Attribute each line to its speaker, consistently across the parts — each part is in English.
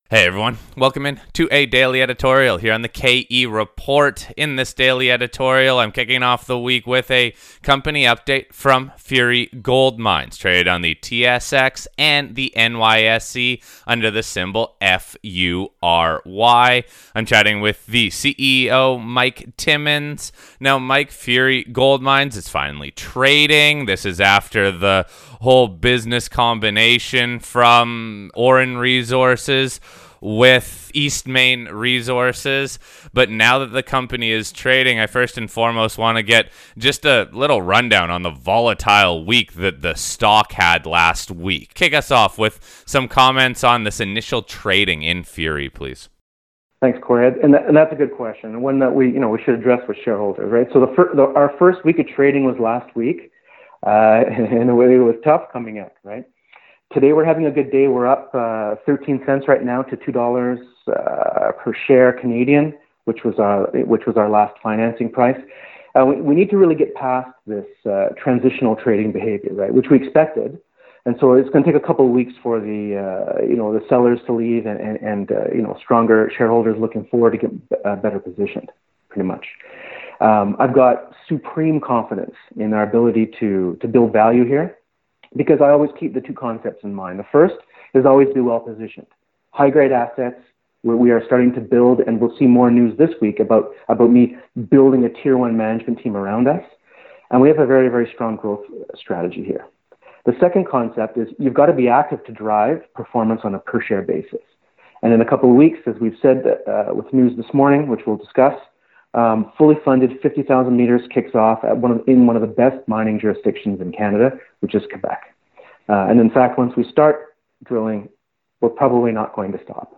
Speaker 1: Hey everyone, welcome in to a daily editorial here on the KE Report. In this daily editorial, I'm kicking off the week with a company update from Fury Gold Mines, traded on the TSX and the NYSE under the symbol FURY. I'm chatting with the CEO, Mike Timmins. Now, Mike, Fury Gold Mines is finally trading. This is after the whole business combination from Auryn Resources with Eastmain Resources. But now that the company is trading, I first and foremost want to get just a little rundown on the volatile week that the stock had last week. Kick us off with some comments on this initial trading in Fury, please.
Speaker 2: Thanks, Corey. And that's a good question, and one that we should address with shareholders, right? So our first week of trading was last week, and it was tough coming out, right? Today we're having a good day. We're up 13 cents right now to $2 per share Canadian, which was our last financing price. We need to really get past this transitional trading behavior, right? Which we expected, and so it's going to take a couple of weeks for the sellers to leave and stronger shareholders looking forward to get better positioned, pretty much. I've got supreme confidence in our ability to build value here, because I always keep the two concepts in mind. The first is always be well positioned. High grade assets, where we are starting to build, and we'll see more news this week about me building a tier one management team around us. And we have a very, very strong growth strategy here. The second concept is you've got to be active to drive performance on a per share basis. And in a couple of weeks, as we've said with news this morning, which we'll discuss, fully funded 50,000 meters kicks off in one of the best mining jurisdictions in Canada, which is Quebec. And in fact, once we start drilling, we're probably not going to stop.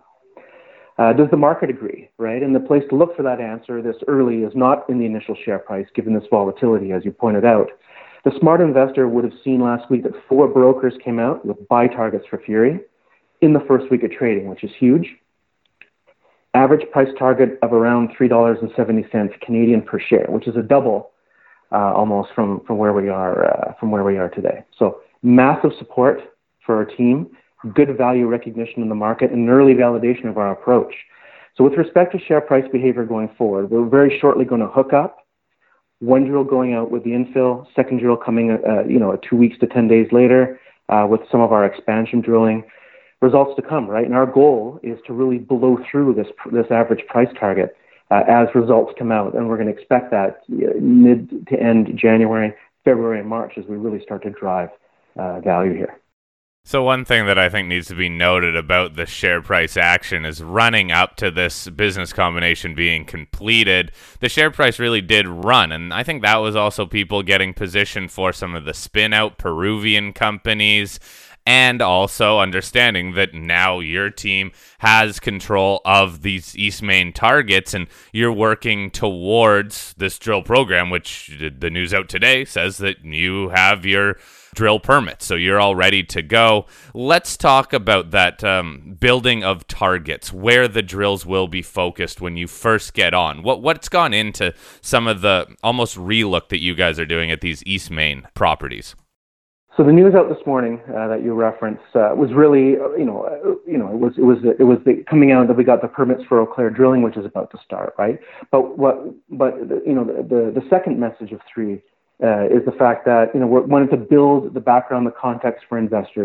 Speaker 2: Does the market agree, right? And the place to look for that answer this early is not in the initial share price, given this volatility, as you pointed out. The smart investor would have seen last week that 4 brokers came out with buy targets for Fury in the first week of trading, which is huge. Average price target of around $3.70 Canadian per share, which is a double almost from where we are today. So massive support for our team, good value recognition in the market, and an early validation of our approach. So with respect to share price behavior going forward, we're very shortly going to hook up. One drill going out with the infill, second drill coming 2 weeks to 10 days later with some of our expansion drilling. Results to come, right? And our goal is to really blow through this average price target as results come out. And we're going to expect that mid to end January, February, and March as we really start to drive value here.
Speaker 1: So one thing that I think needs to be noted about the share price action is running up to this business combination being completed, the share price really did run. And I think that was also people getting positioned for some of the spin-out Peruvian companies, and also understanding that now your team has control of these Eastmain targets and you're working towards this drill program, which the news out today says that you have your drill permits, so you're all ready to go. Let's talk about that building of targets, where the drills will be focused when you first get on. What's gone into some of the almost relook that you guys are doing at these Eastmain properties?
Speaker 2: So the news out this morning that you referenced was really, it was the coming out that we got the permits for Eau Claire drilling, which is about to start, right? But the second message of 3 is the fact that we wanted to build the background, the context for investors,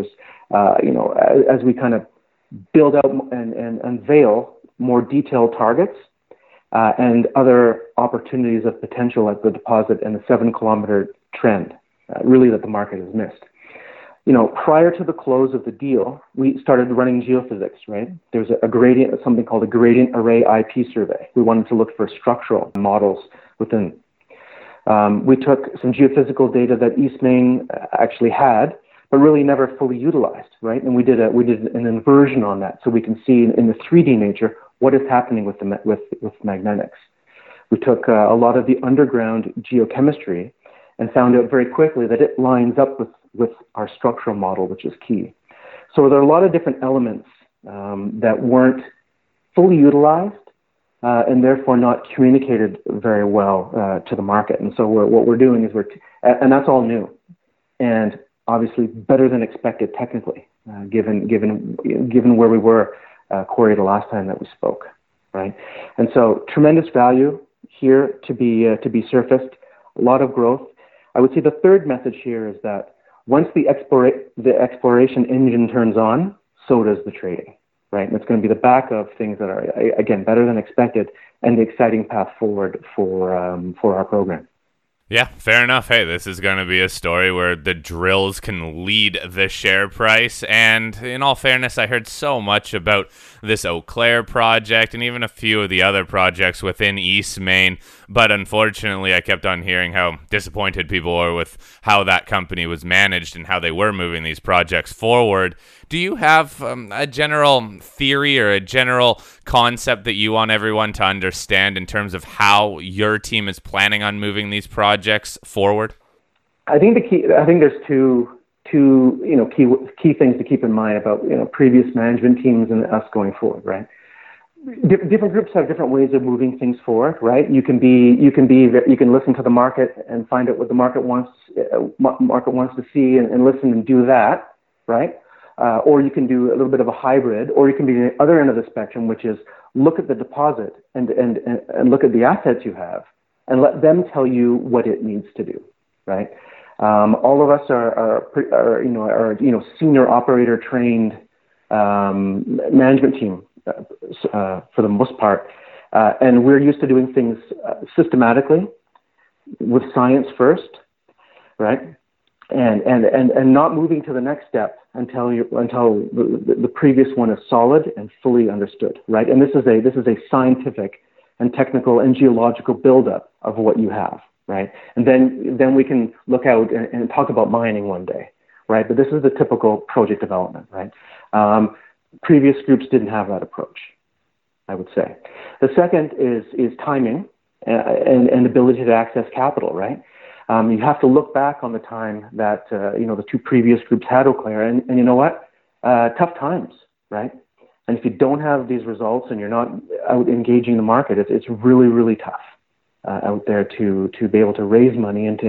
Speaker 2: as we kind of build out and unveil more detailed targets and other opportunities of potential at the deposit and the 7-kilometer trend. Really that the market has missed. Prior to the close of the deal, we started running geophysics, right? There's something called a gradient array IP survey. We wanted to look for structural models within. We took some geophysical data that Eastmain actually had, but really never fully utilized, right? And we did an inversion on that, so we can see in the 3D nature what is happening with magnetics. We took a lot of the underground geochemistry and found out very quickly that it lines up with our structural model, which is key. So there are a lot of different elements that weren't fully utilized and therefore not communicated very well to the market. And so what we're doing is and that's all new, and obviously better than expected technically, given where we were Corey, the last time that we spoke, right? And so tremendous value here to be surfaced, a lot of growth. I would say the third message here is that once the exploration engine turns on, so does the trading, right? And it's going to be the back of things that are, again, better than expected and the exciting path forward for our program.
Speaker 1: Yeah, fair enough. Hey, this is going to be a story where the drills can lead the share price. And in all fairness, I heard so much about this Eau Claire project and even a few of the other projects within East Main. But unfortunately, I kept on hearing how disappointed people were with how that company was managed and how they were moving these projects forward. Do you have a general theory or a general concept that you want everyone to understand in terms of how your team is planning on moving these projects forward?
Speaker 2: I think there's two key things to keep in mind about previous management teams and us going forward, right? Different groups have different ways of moving things forward, right? You can listen to the market and find out what the market wants to see and listen and do that, right? Or you can do a little bit of a hybrid, or you can be the other end of the spectrum, which is look at the deposit and look at the assets you have and let them tell you what it needs to do, right? All of us are senior operator trained management team for the most part, and we're used to doing things systematically with science first, right? And not moving to the next step until the previous one is solid and fully understood, right? And this is a scientific and technical and geological buildup of what you have, right? And then we can look out and talk about mining one day, right? But this is the typical project development, right? Previous groups didn't have that approach, I would say. The second is timing and ability to access capital, right? You have to look back on the time that the two previous groups had Eau Claire, and you know what? Tough times, right? And if you don't have these results and you're not out engaging the market, it's really, really tough out there to be able to raise money and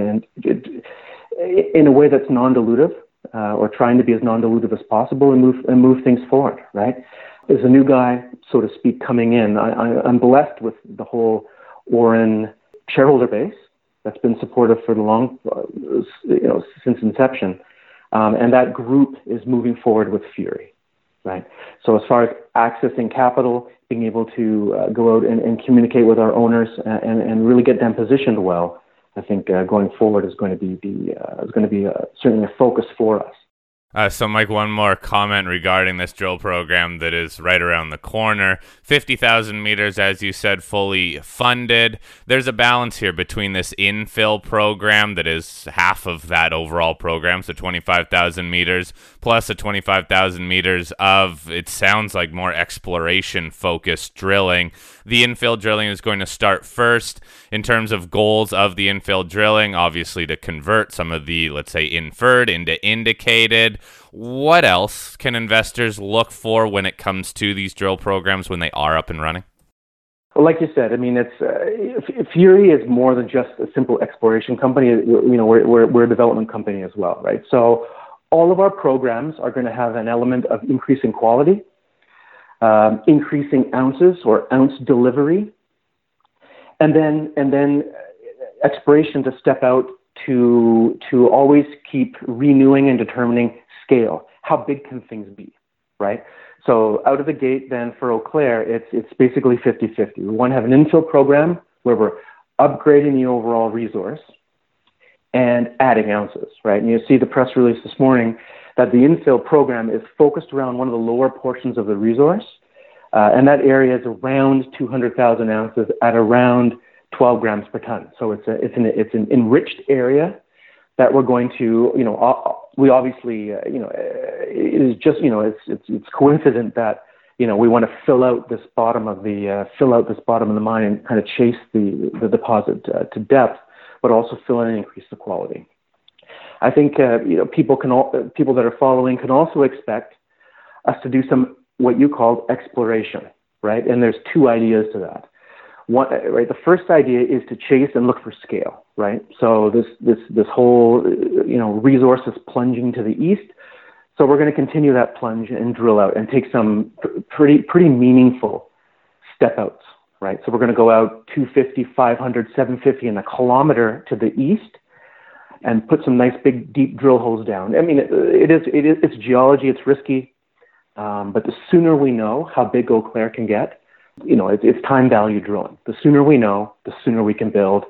Speaker 2: in a way that's non-dilutive, or trying to be as non-dilutive as possible and move things forward, right? As a new guy, so to speak, coming in, I'm blessed with the whole Auryn shareholder base that's been supportive for the long, since inception. And that group is moving forward with fury, right? So as far as accessing capital, being able to go out and communicate with our owners and really get them positioned well, I think going forward is going to be certainly a focus for us.
Speaker 1: So, Mike, one more comment regarding this drill program that is right around the corner. 50,000 meters, as you said, fully funded. There's a balance here between this infill program that is half of that overall program, so 25,000 meters, plus a 25,000 meters of, it sounds like, more exploration-focused drilling. The infill drilling is going to start first in terms of goals of the infill drilling, obviously to convert some of the, let's say, inferred into indicated. What else can investors look for when it comes to these drill programs when they are up and running?
Speaker 2: Well, like you said, I mean, Fury is more than just a simple exploration company. We're a development company as well, right? So all of our programs are going to have an element of increasing quality, increasing ounces or ounce delivery, and then exploration to step out to always keep renewing and determining scale. How big can things be, right? So out of the gate, then for Eau Claire, it's basically 50-50. We want to have an infill program where we're upgrading the overall resource and adding ounces, right? And you see the press release this morning that the infill program is focused around one of the lower portions of the resource, and that area is around 200,000 ounces at around 12 grams per ton. So it's an enriched area that we're going to, we obviously, it is just, it's coincident that, we want to fill out this bottom of the mine and kind of chase the deposit to depth, but also fill in and increase the quality. I think, people that are following can also expect us to do some, what you called exploration, right? And there's two ideas to that. One, right, the first idea is to chase and look for scale, right? So this whole, resource is plunging to the east. So we're going to continue that plunge and drill out and take some pretty meaningful step outs, right? So we're going to go out 250, 500, 750 and a kilometer to the east and put some nice big deep drill holes down. I mean, it's geology, it's risky, but the sooner we know how big Eau Claire can get, it's time value drilling. The sooner we know, the sooner we can build.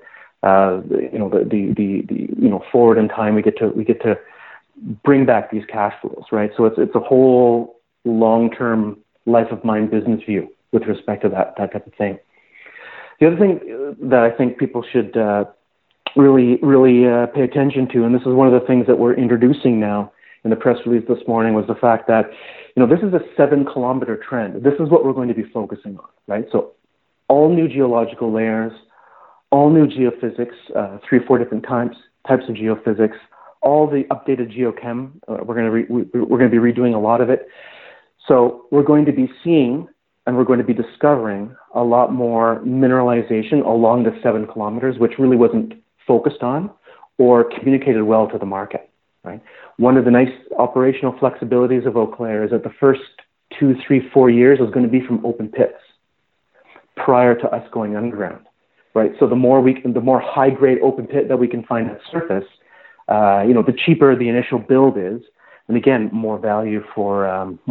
Speaker 2: Forward in time, we get to bring back these cash flows, right? So it's a whole long-term life of mine business view with respect to that type of thing. The other thing that I think people should really pay attention to, and this is one of the things that we're introducing now in the press release this morning, was the fact that, this is a 7-kilometer trend. This is what we're going to be focusing on, right? So all new geological layers, all new geophysics, 3-4 different types of geophysics, all the updated geochem. We're going to be redoing a lot of it. So we're going to be seeing and we're going to be discovering a lot more mineralization along the 7 kilometers, which really wasn't focused on or communicated well to the market. Right. One of the nice operational flexibilities of Eau Claire is that the first 2, 3, 4 years is going to be from open pits prior to us going underground. Right. So the more high grade open pit that we can find at surface, the cheaper the initial build is, and again, more value for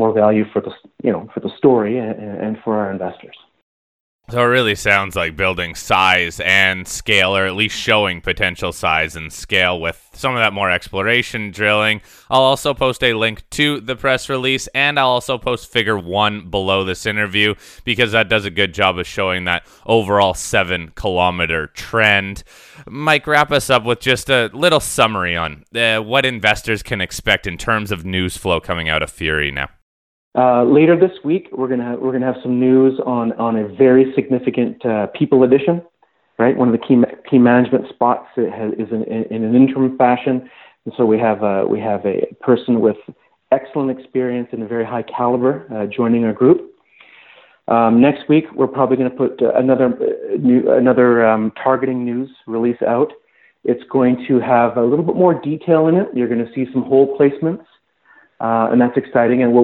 Speaker 2: the story and for our investors.
Speaker 1: So it really sounds like building size and scale, or at least showing potential size and scale with some of that more exploration drilling. I'll also post a link to the press release, and I'll also post figure 1 below this interview, because that does a good job of showing that overall 7-kilometer trend. Mike, wrap us up with just a little summary on what investors can expect in terms of news flow coming out of Fury now.
Speaker 2: Later this week, we're gonna have some news on a very significant people addition, right? One of the key management spots is in an interim fashion, and so we have a person with excellent experience and a very high caliber joining our group. Next week, we're probably going to put another targeting news release out. It's going to have a little bit more detail in it. You're going to see some hole placements. And that's exciting. And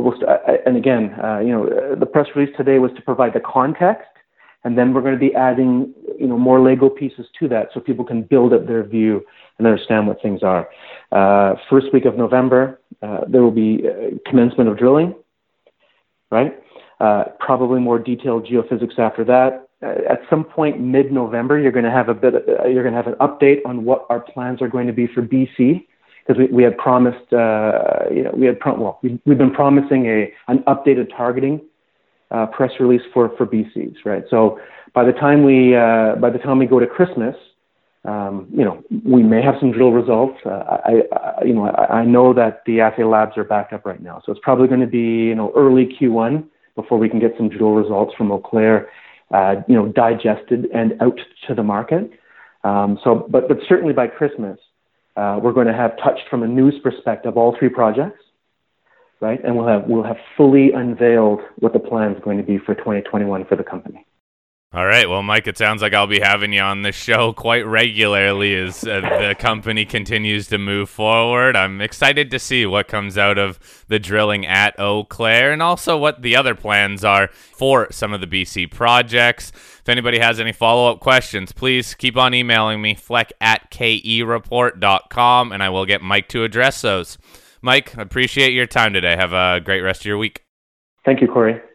Speaker 2: the press release today was to provide the context, and then we're going to be adding, more Lego pieces to that so people can build up their view and understand what things are. First week of November, there will be commencement of drilling, right? Probably more detailed geophysics after that. At some point mid-November, you're going to have an update on what our plans are going to be for BC. Because we had promised, we've been promising an updated targeting press release for BCs, right? So by the time we go to Christmas, we may have some drill results. I know that the assay labs are backed up right now, so it's probably going to be early Q1 before we can get some drill results from Eau Claire, digested and out to the market. But certainly by Christmas. We're going to have touched from a news perspective all 3 projects, right? And we'll have fully unveiled what the plan is going to be for 2021 for the company.
Speaker 1: All right. Well, Mike, it sounds like I'll be having you on this show quite regularly as the company continues to move forward. I'm excited to see what comes out of the drilling at Eau Claire, and also what the other plans are for some of the BC projects. If anybody has any follow-up questions, please keep on emailing me, fleck@kereport.com, and I will get Mike to address those. Mike, I appreciate your time today. Have a great rest of your week.
Speaker 2: Thank you, Corey.